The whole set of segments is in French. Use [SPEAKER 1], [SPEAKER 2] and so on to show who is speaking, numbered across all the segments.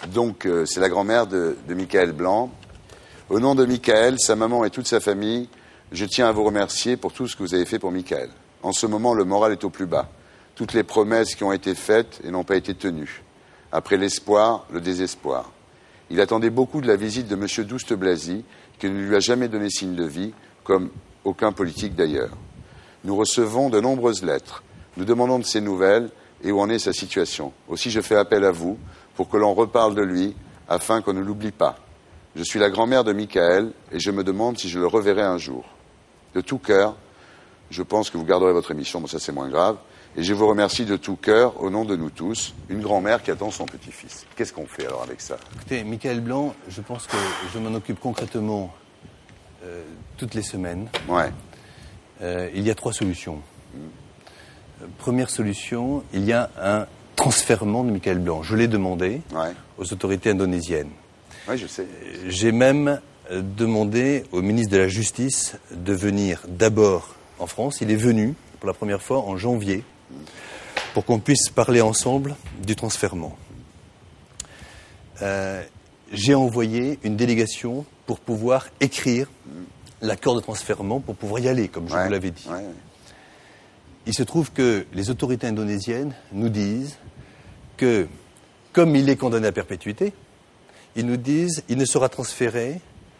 [SPEAKER 1] Donc, c'est la grand-mère de Michael Blanc. Au nom de Michael, sa maman et toute sa famille, je tiens à vous remercier pour tout ce que vous avez fait pour Michael. En ce moment, le moral est au plus bas. Toutes les promesses qui ont été faites et n'ont pas été tenues. Après l'espoir, le désespoir. Il attendait beaucoup de la visite de M. Douste-Blazy, qui ne lui a jamais donné signe de vie, comme aucun politique d'ailleurs. Nous recevons de nombreuses lettres. Nous demandons de ses nouvelles et où en est sa situation. Aussi, je fais appel à vous pour que l'on reparle de lui, afin qu'on ne l'oublie pas. Je suis la grand-mère de Michael et je me demande si je le reverrai un jour. De tout cœur, je pense que vous garderez votre émission, bon ça c'est moins grave, et je vous remercie de tout cœur, au nom de nous tous, une grand-mère qui attend son petit-fils. Qu'est-ce qu'on fait alors avec ça?
[SPEAKER 2] Écoutez, Michael Blanc, je pense que je m'en occupe concrètement toutes les semaines.
[SPEAKER 1] Ouais.
[SPEAKER 2] Il y a 3 solutions. Première solution, il y a un transfèrement de Michael Blanc. Je l'ai demandé aux autorités indonésiennes.
[SPEAKER 1] Oui, je sais.
[SPEAKER 2] J'ai même demandé au ministre de la Justice de venir d'abord en France. Il est venu pour la première fois en janvier pour qu'on puisse parler ensemble du transfèrement. J'ai envoyé une délégation pour pouvoir écrire l'accord de transfèrement, pour pouvoir y aller, comme je vous l'avais dit. Il se trouve que les autorités indonésiennes nous disent que, comme il est condamné à perpétuité, ils nous disent qu'il ne sera transféré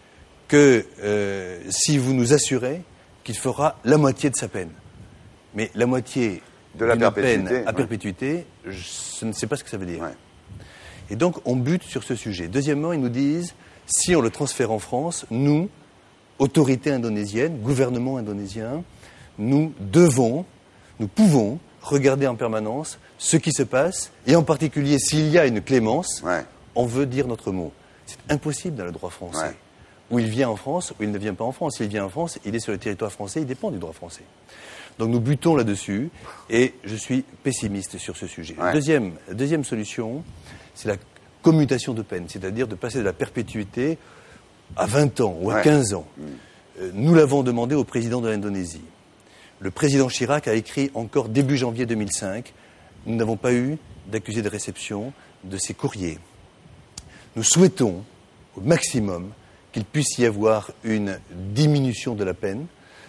[SPEAKER 2] que si vous nous assurez qu'il fera la moitié de sa peine. Mais la moitié
[SPEAKER 1] de la
[SPEAKER 2] peine à perpétuité, je ne sais pas ce que ça veut dire. Et donc, on bute sur ce sujet. Deuxièmement, ils nous disent, si on le transfère en France, nous, autorités indonésiennes, gouvernement indonésien, nous pouvons regarder en permanence ce qui se passe, et en particulier, s'il y a une clémence, on veut dire notre mot. C'est impossible dans le droit français. Ou il vient en France, ou il ne vient pas en France. S'il vient en France, il est sur le territoire français, il dépend du droit français. Donc nous butons là-dessus, et je suis pessimiste sur ce sujet. Deuxième solution, c'est la commutation de peine, c'est-à-dire de passer de la perpétuité à 20 ans ou à 15 ans. Nous l'avons demandé au président de l'Indonésie. Le président Chirac a écrit encore début janvier 2005. Nous n'avons pas eu d'accusé de réception de ces courriers. Nous souhaitons au maximum qu'il puisse y avoir une diminution de la peine,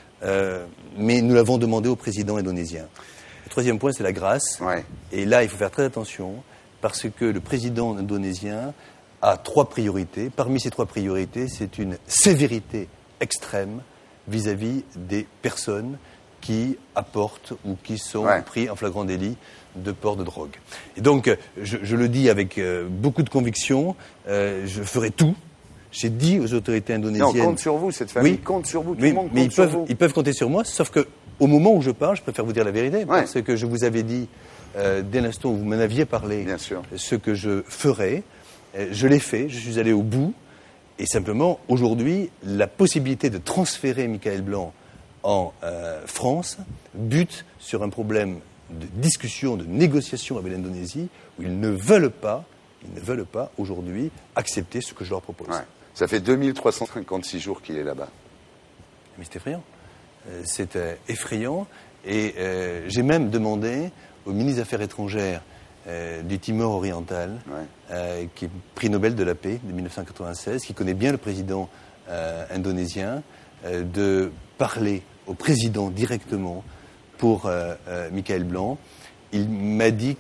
[SPEAKER 2] mais nous l'avons demandé au président indonésien. Le troisième point, c'est la grâce. Et là, il faut faire très attention, parce que le président indonésien a 3 priorités. Parmi ces 3 priorités, c'est une sévérité extrême vis-à-vis des personnes qui apportent ou qui sont pris en flagrant délit de port de drogue. Et donc, je le dis avec beaucoup de conviction, je ferai tout. J'ai dit aux autorités indonésiennes...
[SPEAKER 1] Non, on compte sur vous, cette famille compte sur vous, tout le monde compte sur vous.
[SPEAKER 2] Ils peuvent compter sur moi, sauf qu'au moment où je parle, je préfère vous dire la vérité, parce que je vous avais dit, dès l'instant où vous m'en aviez parlé, ce que je ferais. Je l'ai fait, je suis allé au bout, et simplement, aujourd'hui, la possibilité de transférer Michael Blanc en France bute sur un problème de discussion, de négociation avec l'Indonésie, où ils ne veulent pas aujourd'hui accepter ce que je leur propose.
[SPEAKER 1] Ça fait 2356 jours qu'il est là-bas.
[SPEAKER 2] Mais c'est effrayant. C'est effrayant, et j'ai même demandé au ministre des Affaires étrangères du Timor oriental, qui est prix Nobel de la paix de 1996, qui connaît bien le président indonésien, de parler au président directement pour Michael Blanc. Il m'a dit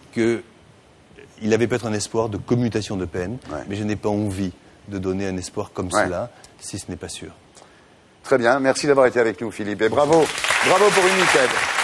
[SPEAKER 2] qu'il avait peut-être un espoir de commutation de peine, mais je n'ai pas envie de donner un espoir comme cela, si ce n'est pas sûr.
[SPEAKER 1] Très bien, merci d'avoir été avec nous, Philippe, et bravo pour une Michael.